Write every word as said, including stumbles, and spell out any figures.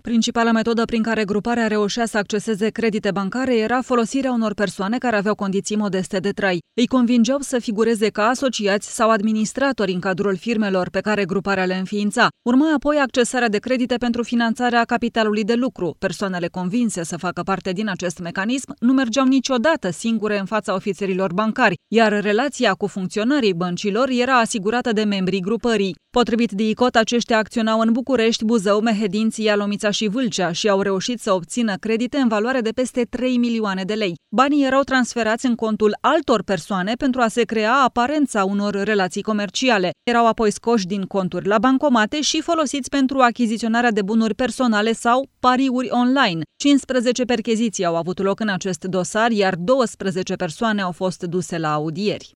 Principala metodă prin care gruparea reușea să acceseze credite bancare era folosirea unor persoane care aveau condiții modeste de trai. Îi convingeau să figureze ca asociați sau administratori în cadrul firmelor pe care gruparea le înființa. Urma apoi accesarea de credite pentru finanțarea capitalului de lucru. Persoanele convinse să facă parte din acest mecanism nu mergeau niciodată singure în fața ofițerilor bancari, iar relația cu funcționarii băncilor era asigurată de membrii grupării. Potrivit de I C O T, aceștia acționau în București, Buzău, Mehedinți, Ialomița și Vâlcea și au reușit să obțină credite în valoare de peste trei milioane de lei. Banii erau transferați în contul altor persoane pentru a se crea aparența unor relații comerciale. Erau apoi scoși din conturi la bancomate și folosiți pentru achiziționarea de bunuri personale sau pariuri online. cincisprezece percheziții au avut loc în acest dosar, iar douăsprezece persoane au fost duse la audieri.